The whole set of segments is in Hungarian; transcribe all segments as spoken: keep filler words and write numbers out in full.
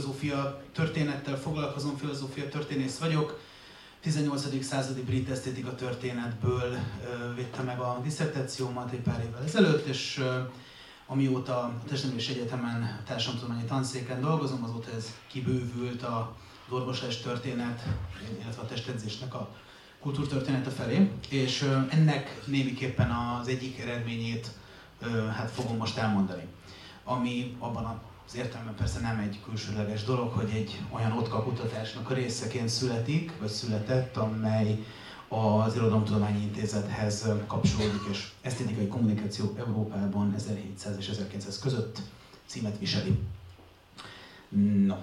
filozófia történettel foglalkozom, filozófia történész vagyok. tizennyolcadik századi brit esztétika történetből vettem meg a disszertációmat egy pár évvel ezelőtt, és amióta a Testnevelés Egyetemen társadalomtudományi tanszéken dolgozom, azóta ez kibővült az orvoslás történet, illetve a testedzésnek a kultúrtörténete felé, és ennek némiképpen az egyik eredményét hát fogom most elmondani. Ami abban az értelemben persze nem egy külsőleges dolog, hogy egy olyan otka kutatásnak a részeként születik, vagy született, amely az Irodalomtudományi Intézethez kapcsolódik, és esztétikai kommunikáció Európában ezerhétszáz és ezerkilencszáz között címet viseli. No.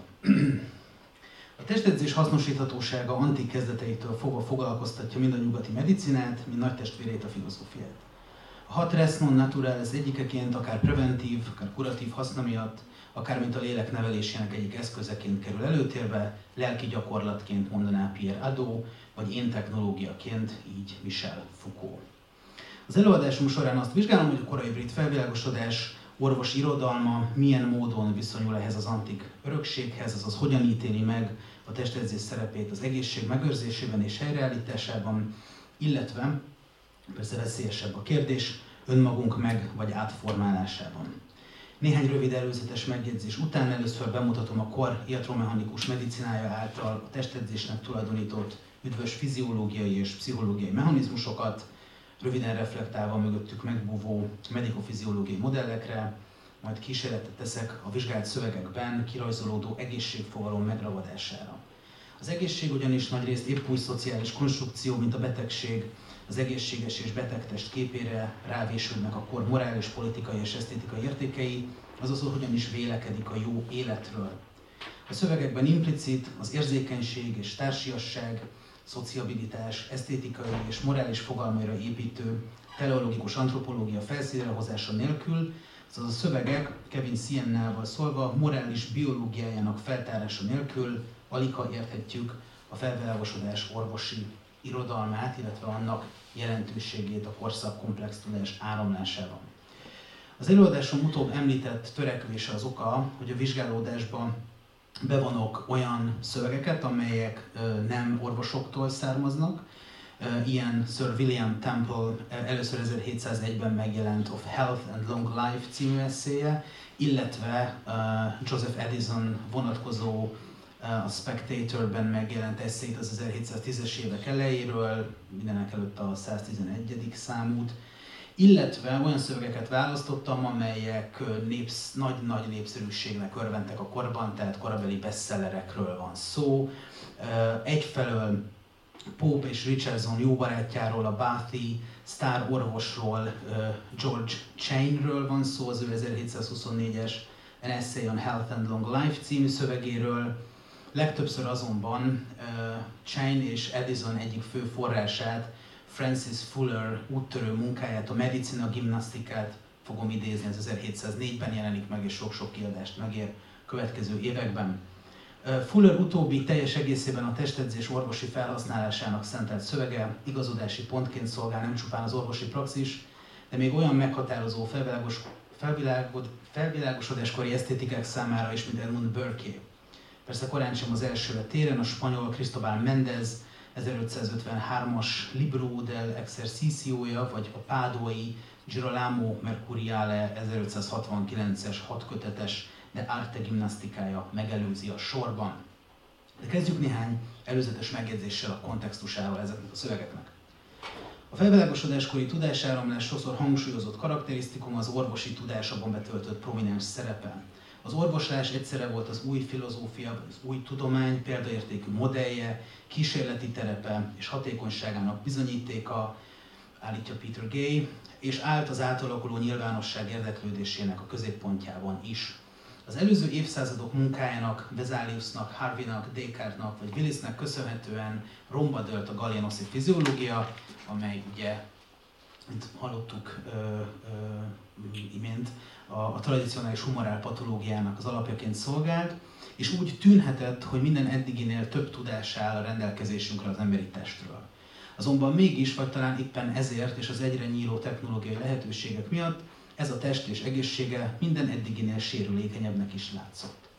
A testedzés hasznosíthatósága antik kezdeteitől fogva foglalkoztatja mind a nyugati medicinát, mind nagy testvérét, a filozófiát. A hat res non naturalis egyikeként, akár preventív, akár kuratív haszna miatt, akár mint a lélek nevelésének egyik eszközeként kerül előtérbe, lelki gyakorlatként mondaná Pierre Hadot, vagy én technológiaként, így Michel Foucault. Az előadásom során azt vizsgálom, hogy a korai brit felvilágosodás orvosi irodalma milyen módon viszonyul ehhez az antik örökséghez, azaz hogyan ítéli meg a testedzés szerepét az egészség megőrzésében és helyreállításában, illetve, persze veszélyesebb a kérdés, önmagunk meg vagy átformálásában. Néhány rövid előzetes megjegyzés után először bemutatom a kor iatromechanikus medicinája által a testedzésnek tulajdonított üdvös fiziológiai és pszichológiai mechanizmusokat, röviden reflektálva mögöttük megbúvó medikofiziológiai modellekre, majd kísérletet teszek a vizsgált szövegekben kirajzolódó egészségfogalom megravadására. Az egészség ugyanis nagyrészt épp úgy szociális konstrukció, mint a betegség, az egészséges és betegtest képére rávésődnek a kor morális, politikai és esztétikai értékei, azaz, hogy hogyan is vélekedik a jó életről. A szövegekben implicit az érzékenység és társiasság, szociabilitás, esztétikai és morális fogalmaira építő teleologikus antropológia felszínre hozása nélkül, azaz a szövegek, Kevin Siennával szólva, morális biológiájának feltárása nélkül aligha érthetjük a felvilágosodás orvosi irodalmát, illetve annak jelentőségét a korszak komplex tudás áramlásában. Az előadásom utóbb említett törekvése az oka, hogy a vizsgálódásban bevonok olyan szövegeket, amelyek nem orvosoktól származnak. Ilyen Sir William Temple először ezerhétszázegyben megjelent Of Health and Long Life című eszéje, illetve Joseph Addison vonatkozó a Spectatorben megjelent eszét az ezerhétszáztízes évek elejéről, mindenek előtt a száztizenegyedik számút, illetve olyan szövegeket választottam, amelyek népsz, nagy-nagy népszerűségnek örventek a korban, tehát korabeli bestsellerekről van szó. Egyfelől Pope és Richardson jó barátjáról, a Bathi sztár orvosról, George Chainről van szó, az ő ezerhétszázhuszonnégyes An Essay on Health and Long Life című szövegéről. Legtöbbször azonban Chain és Addison egyik fő forrását, Francis Fuller úttörő munkáját, a Medicina Gymnasticát fogom idézni, ez ezerhétszáznégyben jelenik meg, és sok-sok kiadást megér következő években. Fuller utóbbi teljes egészében a testedzés orvosi felhasználásának szentelt szövege igazodási pontként szolgál nem csupán az orvosi praxis, de még olyan meghatározó felvilágos, felvilágod, felvilágosodáskori esztétikák számára is, mint Edmund Burke. Persze korán sem az elsőre téren, a spanyol Cristóbal Méndez ezerötszázötvenhármas Libro del Exercicio-ja, vagy a pádói Girolamo Mercuriale ezerötszázhatvankilences hatkötetes De Arte Gymnastikája megelőzi a sorban. De kezdjük néhány előzetes megjegyzéssel a kontextusával ezeknek a szövegeknek. A felvilágosodáskori tudásáramlás sokszor hangsúlyozott karakterisztikum az orvosi tudásban betöltött prominens szerepe. Az orvoslás egyszerre volt az új filozófia, az új tudomány példaértékű modellje, kísérleti terepe és hatékonyságának bizonyítéka, állítja Peter Gay, és állt az átalakuló nyilvánosság érdeklődésének a középpontjában is. Az előző évszázadok munkájának, Vesaliusnak, Harveynak, Descartesnak vagy Willisnek köszönhetően romba dőlt a galenoszi fiziológia, amely ugye, mint hallottuk ö, ö, imént, a, a tradicionális humorál patológiának az alapjaként szolgált, és úgy tűnhetett, hogy minden eddiginél több tudás áll a rendelkezésünkre az emberi testről. Azonban mégis, vagy talán éppen ezért és az egyre nyíló technológiai lehetőségek miatt ez a test és egészsége minden eddiginél sérülékenyebbnek is látszott.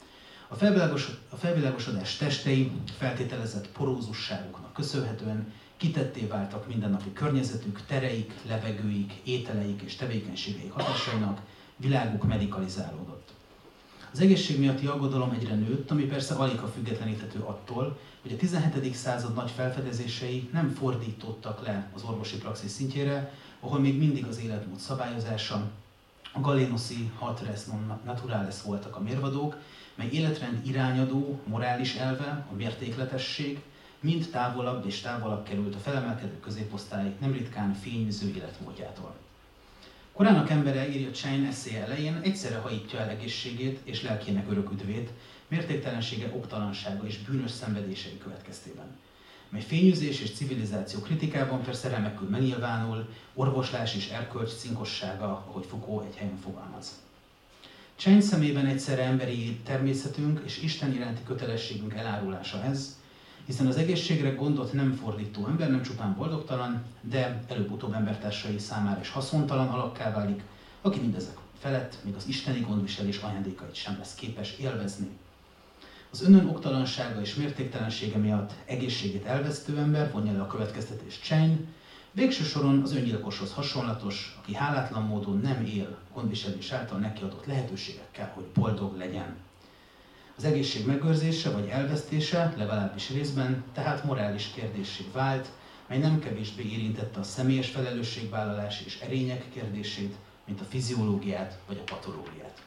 A, felvilágos, a felvilágosodás testei feltételezett porózusságuknak köszönhetően kitetté váltak mindennapi környezetük, tereik, levegőik, ételeik és tevékenységeik hatásainak, világuk medikalizálódott. Az egészség miatti aggodalom egyre nőtt, ami persze alig függetleníthető attól, hogy a tizenhetedik század nagy felfedezései nem fordítottak le az orvosi praxis szintjére, ahol még mindig az életmód szabályozása, a Galenoszi hat res non naturalis voltak a mérvadók, mely életrend irányadó, morális elve, a mértékletesség, mind távolabb és távolabb került a felemelkedő középosztály nem ritkán fényűző életmódjától. Korának embere, írja Chain eszéje elején, egyszerre hajítja el egészségét és lelkének örök üdvét, mértéktelensége, oktalansága és bűnös szenvedései következtében, mely fényűzés és civilizáció kritikában persze remekül megnyilvánul, orvoslás és erkölcs cinkossága, ahogy Foucault egy helyen fogalmaz. Chain szemében egyszerre emberi természetünk és Isten iránti kötelességünk elárulása ez, hiszen az egészségre gondot nem fordító ember nem csupán boldogtalan, de előbb-utóbb embertársai számára is haszontalan alakká válik, aki mindezek felett még az isteni gondviselés ajándékait sem lesz képes élvezni. Az önön oktalansága és mértéktelensége miatt egészségét elvesztő ember, vonja le a következtetés Chain, végső soron az öngyilkoshoz hasonlatos, aki hálátlan módon nem él gondviselés által neki adott lehetőségekkel, hogy boldog legyen. Az egészség megőrzése vagy elvesztése, legalábbis részben, tehát morális kérdéssé vált, mely nem kevésbé érintette a személyes felelősségvállalás és erények kérdését, mint a fiziológiát vagy a patológiát.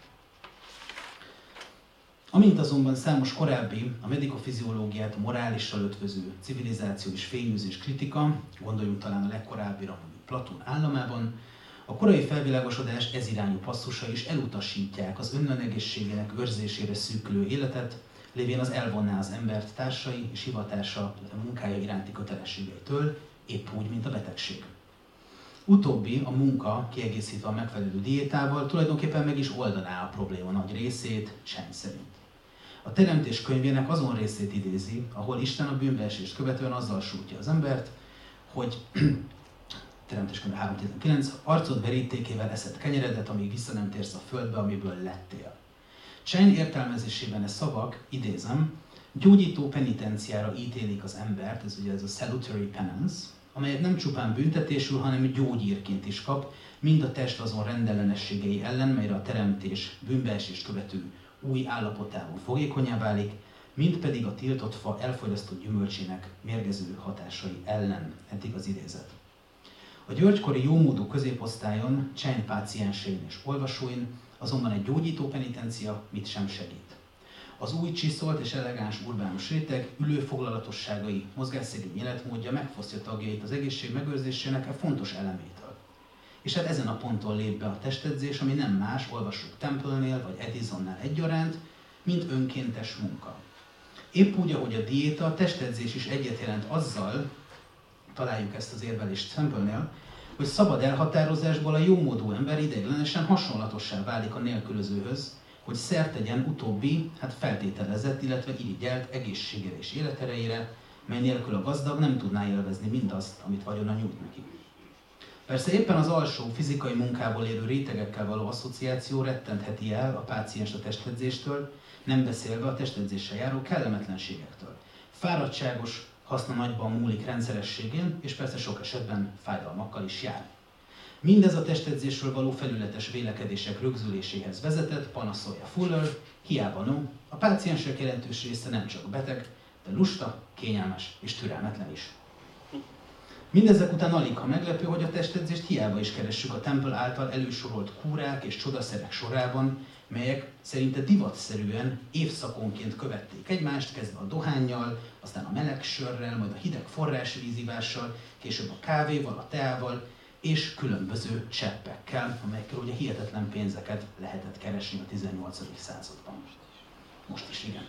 Amint azonban számos korábbi, a medikofiziológiát morálissal ötvöző civilizáció és fényűzés kritika, gondoljunk talán a legkorábbira, mondjuk Platón államában, a korai felvilágosodás ezirányú passzusa is elutasítják az önön egészségének őrzésére szűkülő életet, lévén az elvonná az embert társai és hivatása, a munkája iránti kötelességeitől, épp úgy, mint a betegség. Utóbbi, a munka, kiegészítve a megfelelő diétával, tulajdonképpen meg is oldaná a probléma nagy részét, Chain szerint. A Teremtés könyvének azon részét idézi, ahol Isten a bűnbeesést követően azzal sújtja az embert, hogy Teremtés könyve három tizenkilenc, arcod verítékével eszed kenyeredet, amíg vissza nem térsz a földbe, amiből lettél. Chain értelmezésében e szavak, idézem, gyógyító penitenciára ítélik az embert, ez ugye ez a salutary penance, amelyet nem csupán büntetésül, hanem gyógyírként is kap, mind a test azon rendellenességei ellen, melyre a teremtés bűnbeesést követő új állapotában fogékonyá válik, mind pedig a tiltott fa elfogyasztott gyümölcsének mérgező hatásai ellen. Eddig az idézet. A györgykori jómódú középosztályon, Chain páciensein és olvasóin azonban egy gyógyító penitencia mit sem segít. Az új csiszolt és elegáns urbánus réteg ülőfoglalatosságai, mozgásszegény életmódja megfosztja tagjait az egészség megőrzésének e fontos elemétől. És hát ezen a ponton lép be a testedzés, ami nem más, olvassuk Temple-nél vagy Edisonnál egyaránt, mint önkéntes munka. Épp úgy, ahogy a diéta, a testedzés is egyet jelent azzal, találjuk ezt az érvelést Temple-nél, hogy szabad elhatározásból a jómódú ember ideiglenesen hasonlatossá válik a nélkülözőhöz, hogy szert tegyen utóbbi, hát feltételezett, illetve irigyelt egészségére és életerejére, mely nélkül a gazdag nem tudná élvezni mindazt, amit vagyona nyújt neki. Persze éppen az alsó fizikai munkából élő rétegekkel való asszociáció rettentheti el a pácienst a testedzéstől, nem beszélve a testedzéssel járó kellemetlenségektől. Fáradtságos, haszna nagyban múlik rendszerességén, és persze sok esetben fájdalmakkal is jár. Mindez a testedzésről való felületes vélekedések rögzüléséhez vezetett, panaszolja Fuller, hiába no, a páciensek jelentős része nem csak beteg, de lusta, kényelmes és türelmetlen is. Mindezek után alig ha meglepő, hogy a testedzést hiába is keressük a Temple által elősorolt kúrák és csodaszerek sorában, melyek szerinte divatszerűen évszakonként követték egymást, kezdve a dohánnyal, aztán a meleg sörrel, majd a hideg forrásvízivással, később a kávéval, a teával, és különböző cseppekkel, amelyekkel ugye hihetetlen pénzeket lehetett keresni a tizennyolcadik században. Most is igen.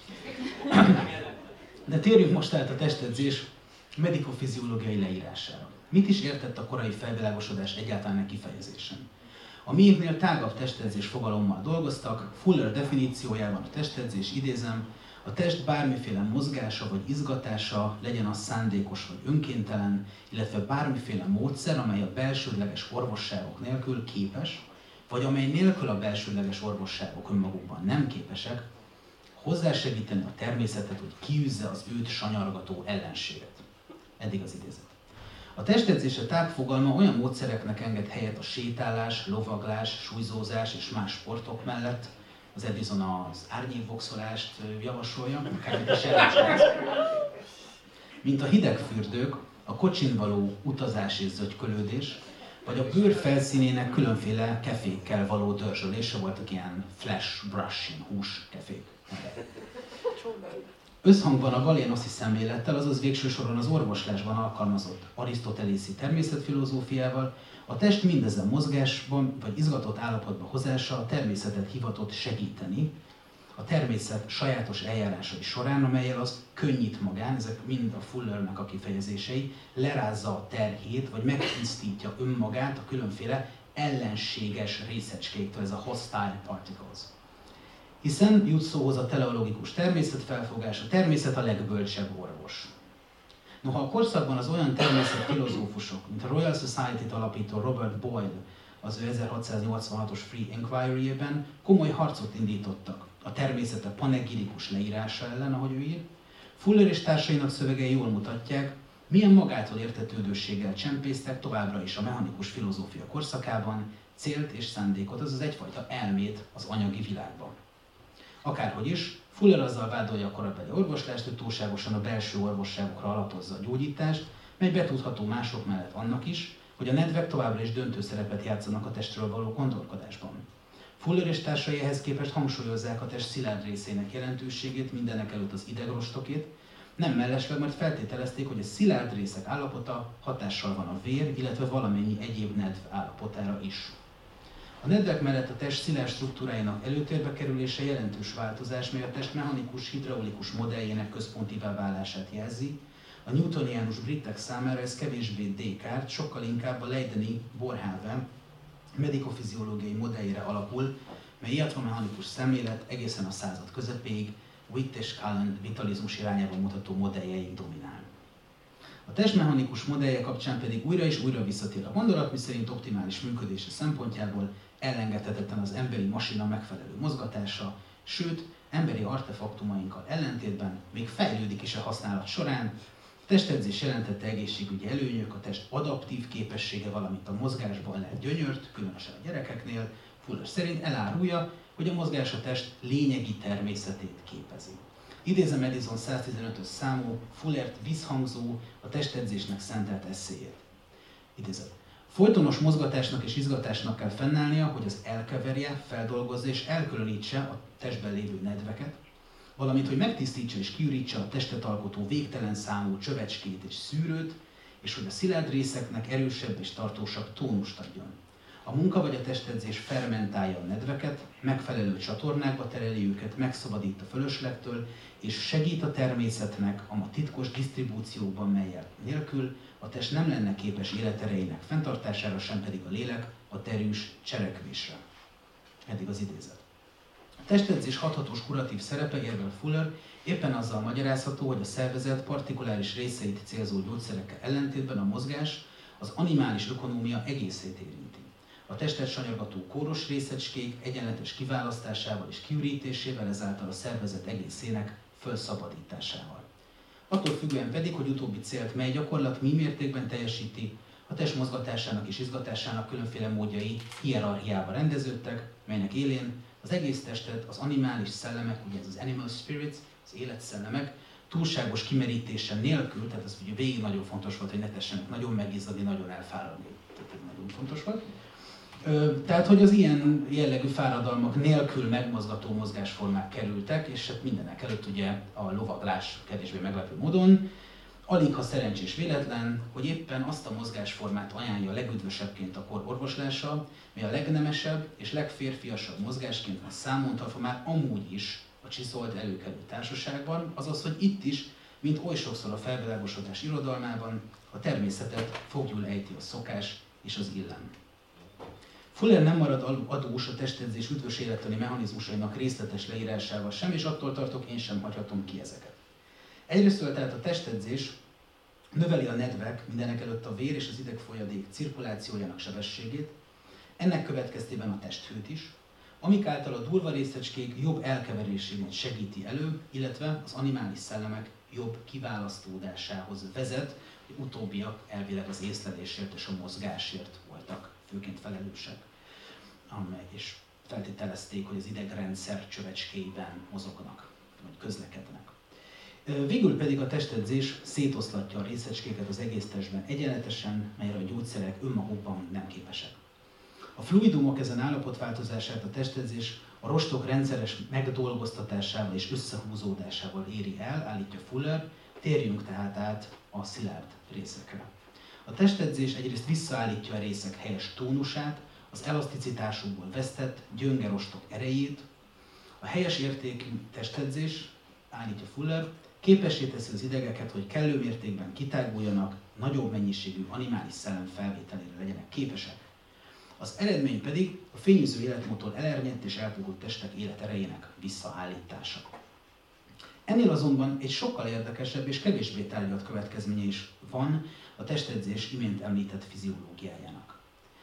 De térjünk most át a testedzés medikofiziológiai leírására. Mit is értett a korai felvilágosodás egyáltalán kifejezésen? A miénknél tágabb testedzés fogalommal dolgoztak, Fuller definíciójában a testedzés, idézem, a test bármiféle mozgása vagy izgatása, legyen az szándékos vagy önkéntelen, illetve bármiféle módszer, amely a belsődleges orvosságok nélkül képes, vagy amely nélkül a belsődleges orvosságok önmagukban nem képesek, hozzásegíteni a természetet, hogy kiűzze az őt sanyargató ellenséget. Eddig az idézet. A testedzése tágfogalma olyan módszereknek enged helyet a sétálás, lovaglás, súlyzózás és más sportok mellett. Az Edison az árnyékboxolást javasolja, akármit is elcsinálsz. Mint a hidegfürdők, a kocsin való utazás és zögykölődés, vagy a bőr felszínének különféle kefékkel való dörzsölése, voltak ilyen flash brushing hús kefék. Összhangban a galénoszi szemlélettel, azaz végső soron az orvoslásban alkalmazott arisztotelészi természetfilozófiával, a test mindezen mozgásban vagy izgatott állapotba hozása a természetet hivatott segíteni, a természet sajátos eljárásai során, amellyel az könnyít magán, ezek mind a Fullernek a kifejezései, lerázza a terhét, vagy megtisztítja önmagát a különféle ellenséges részecskéktől, ez a hostile particles. Hiszen jut szóhoz a teleologikus természetfelfogás, a természet a legbölcsebb orvos. Noha a korszakban az olyan természetfilozófusok, mint a Royal Society-t alapító Robert Boyle az ő ezerhatszáznyolcvanhatos Free Inquiry-ében komoly harcot indítottak a természete panegirikus leírása ellen, ahogy ő ír, Fuller és társainak szövegei jól mutatják, milyen magától értetődőséggel csempésztek továbbra is a mechanikus filozófia korszakában célt és szándékot, azaz egyfajta elmét az anyagi világban. Akárhogy is, Fuller azzal vádolja a korabeli orvoslást, hogy túlságosan a belső orvosságokra alapozza a gyógyítást, mely betudható mások mellett annak is, hogy a nedvek továbbra is döntő szerepet játszanak a testről való gondolkodásban. Fuller és társai ehhez képest hangsúlyozzák a test szilárd részének jelentőségét, mindenek előtt az idegrostokét, nem mellesleg, mert feltételezték, hogy a szilárd részek állapota hatással van a vér, illetve valamennyi egyéb nedv állapotára is. A nedvek mellett a test szilárd struktúrájának előtérbe kerülése jelentős változás, mely a test mechanikus, hidraulikus modelljének központivá válását jelzi. A newtoniánus britek számára ez kevésbé Descartes, sokkal inkább a Leideni Boerhaave medikofiziológiai modelljére alapul, mely iatromechanikus szemlélet egészen a század közepéig Witt és Cullen vitalizmus irányába mutató modelljeig dominál. A testmechanikus modellje kapcsán pedig újra és újra visszatér a gondolat, miszerint optimális működése szempontjából elengedhetetlen az emberi masina megfelelő mozgatása, sőt, emberi artefaktumainkkal ellentétben még fejlődik is a használat során. A testedzés jelentette egészségügyi előnyök, a test adaptív képessége, valamint a mozgásban lehet gyönyört, különösen a gyerekeknél, Fuller szerint elárulja, hogy a mozgás a test lényegi természetét képezi. Idézem Edison száztizenötös számú, Fullert visszhangzó, a testedzésnek szentelt eszéjét. Idézem. Folytonos mozgatásnak és izgatásnak kell fennállnia, hogy az elkeverje, feldolgozza és elkülönítse a testben lévő nedveket, valamint, hogy megtisztítsa és kiürítse a testet alkotó végtelen számú csövecskét és szűrőt, és hogy a szilárd részeknek erősebb és tartósabb tónust adjon. A munka vagy a testedzés fermentálja a nedveket, megfelelő csatornákba tereli őket, megszabadít a fölöslegtől, és segít a természetnek a ma titkos disztribúcióban, melyek nélkül a test nem lenne képes életerejének fenntartására, sem pedig a lélek a terűs cselekvésre. Eddig az idézet. A testedzés hathatós kuratív szerepe, érvel Fuller, éppen azzal magyarázható, hogy a szervezet partikuláris részeit célzó gyógyszerekkel ellentétben a mozgás az animális ökonómia egészét érinti. A testet sanyargató kóros részecskék egyenletes kiválasztásával és kiürítésével, ezáltal a szervezet egészének felszabadításával. Attól függően pedig, hogy utóbbi célt mely gyakorlat mi mértékben teljesíti, a test mozgatásának és izgatásának különféle módjai hierarchiába rendeződtek, melynek élén az egész testet az animális szellemek, ugye ez az animal spirits, az életszellemek, túlságos kimerítése nélkül, tehát ez ugye végig nagyon fontos volt, hogy ne tessenek nagyon megizzadni, nagyon elfáradni, tehát ez nagyon fontos volt. Tehát, hogy az ilyen jellegű fáradalmak nélkül megmozgató mozgásformák kerültek, és hát mindenek előtt ugye a lovaglás kevésbé meglepő módon, alig ha szerencsés véletlen, hogy éppen azt a mozgásformát ajánlja a legüdvösebbként a kor orvoslása, mely a legnemesebb és legférfiasabb mozgásként van számon tartva már amúgy is a csiszolt előkelő társaságban, azaz, hogy itt is, mint oly sokszor a felvilágosodás irodalmában, a természetet foglyul ejti a szokás és az illem. Fuller nem marad adós a testedzés üdvös élettani mechanizmusainak részletes leírásával sem, és attól tartok, én sem hagyhatom ki ezeket. Egyrésztől tehát a testedzés növeli a nedvek, mindenekelőtt a vér és az idegfolyadék cirkulációjának sebességét, ennek következtében a testhőt is, amik által a durva részecskék jobb elkeverését segíti elő, illetve az animális szellemek jobb kiválasztódásához vezet, hogy utóbbiak elvileg az észlelésért és a mozgásért voltak főként felelősek, amely és feltételezték, hogy az idegrendszer csövecskéiben mozognak, vagy közlekednek. Végül pedig a testedzés szétoszlatja a részecskéket az egész testben egyenletesen, melyre a gyógyszerek önmagukban nem képesek. A fluidumok ezen állapotváltozását a testedzés a rostok rendszeres megdolgoztatásával és összehúzódásával éri el, állítja Fuller, térjünk tehát át a szilárd részekre. A testedzés egyrészt visszaállítja a részek helyes tónusát, az elaszticitásukból vesztett gyönge rostok erejét. A helyes értékű testedzés, állítja Fuller, képessé teszi az idegeket, hogy kellő mértékben kitáguljanak, nagyobb mennyiségű animális szellem felvételére legyenek képesek. Az eredmény pedig a fényűző életmódtól elernyett és elpuhult testek életerejének visszaállítása. Ennél azonban egy sokkal érdekesebb és kevésbé tárgyalt következménye is van a testedzés imént említett fiziológiájának.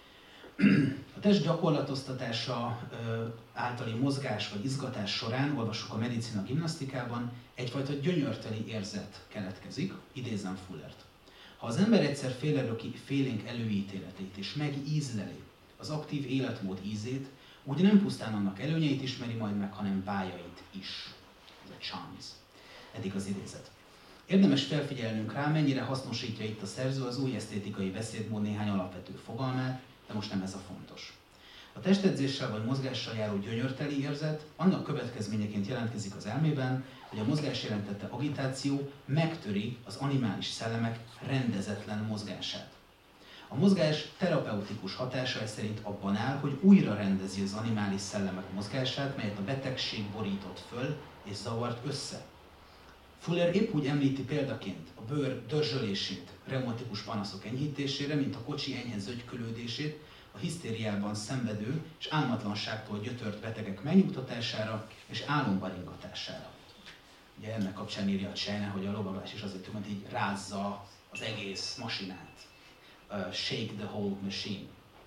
A test gyakorlatoztatása általi mozgás vagy izgatás során, olvassuk a medicina gimnasztikában, egyfajta gyönyörteli érzet keletkezik, idézem Fullert. Ha az ember egyszer félrelöki félénk előítéletét és megízleli az aktív életmód ízét, úgy nem pusztán annak előnyeit ismeri majd meg, hanem bájait is. Ez a charms. Eddig az idézet. Érdemes felfigyelnünk rá, mennyire hasznosítja itt a szerző az új esztétikai beszédmód néhány alapvető fogalmát, de most nem ez a fontos. A testedzéssel vagy mozgással járó gyönyörteli érzet annak következményeként jelentkezik az elmében, hogy a mozgás jelentette agitáció megtöri az animális szellemek rendezetlen mozgását. A mozgás terapeutikus hatása ez szerint abban áll, hogy újra rendezi az animális szellemek mozgását, melyet a betegség borított föl és zavart össze. Fuller épp úgy említi példaként a bőr dörzsölését reumatikus panaszok enyhítésére, mint a kocsi enyhe zögykülődését, a hisztériában szenvedő és álmatlanságtól gyötört betegek megnyugtatására és álomba ringatására. Ugye ennek kapcsán írja a Csejne, hogy a lovaglás is azért, hogy így rázza az egész masinát. Uh, shake the whole machine.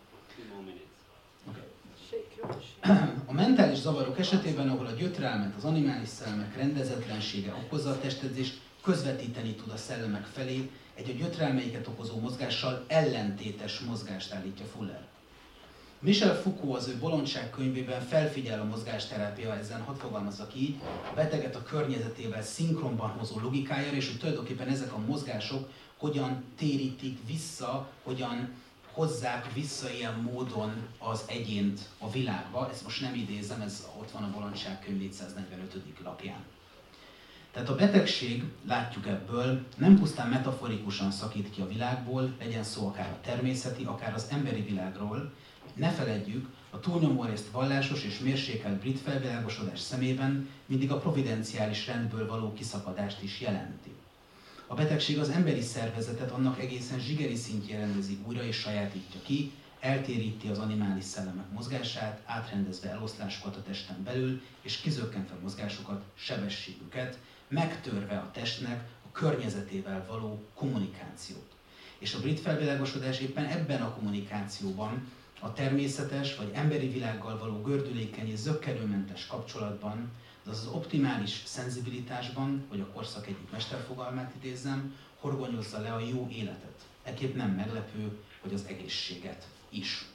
Okay. A mentális zavarok esetében, ahol a gyötrelmet, az animális szellemek rendezetlensége okozza, a testedzés közvetíteni tud a szellemek felé egy a gyötrelmeiket okozó mozgással ellentétes mozgást, állítja Fuller. Michel Foucault az ő Bolondság könyvében felfigyel a mozgásterápia, ezen hadd fogalmazzak így, a beteget a környezetével szinkronban hozó logikájára, és hogy tulajdonképpen ezek a mozgások hogyan térítik vissza, hogyan hozzák vissza ilyen módon az egyént a világba. Ezt most nem idézem, ez ott van a Bolondság könyv négyszáznegyvenötödik lapján. Tehát a betegség, látjuk ebből, nem pusztán metaforikusan szakít ki a világból, legyen szó akár a természeti, akár az emberi világról. Ne feledjük, a túlnyomó részt vallásos és mérsékelt brit felvilágosodás szemében mindig a providenciális rendből való kiszakadást is jelenti. A betegség az emberi szervezetet annak egészen zsigeri szintjén rendezi újra és sajátítja ki, eltéríti az animális szellemek mozgását, átrendezve eloszlásokat a testen belül, és kizökkentve mozgásokat, sebességüket, megtörve a testnek a környezetével való kommunikációt. És a brit felvilágosodás éppen ebben a kommunikációban, a természetes vagy emberi világgal való gördülékeny és zökkenőmentes kapcsolatban, azaz az optimális szenzibilitásban, vagy a korszak egyik mesterfogalmát idézzem, horgonyozza le a jó életet. Ekképp nem meglepő, hogy az egészséget is.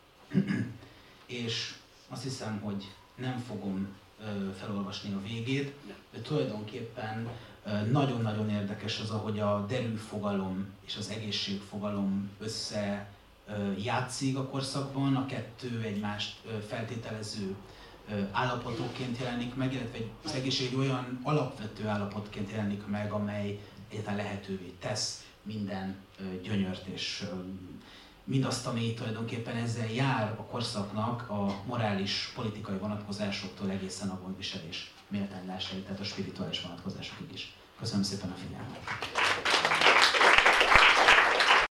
És azt hiszem, hogy nem fogom felolvasni a végét, de tulajdonképpen nagyon-nagyon érdekes az, ahogy a derűfogalom és az egészségfogalom össze játszik a korszakban, a kettő egymást feltételező állapotokként jelenik meg, illetve az egészség egy olyan alapvető állapotként jelenik meg, amely egyáltalán lehetővé tesz minden gyönyört és mindazt, ami tulajdonképpen ezzel jár a korszaknak a morális, politikai vonatkozásoktól egészen a gondviselés méltánylásáig, tehát a spirituális vonatkozásokig is. Köszönöm szépen a figyelmet!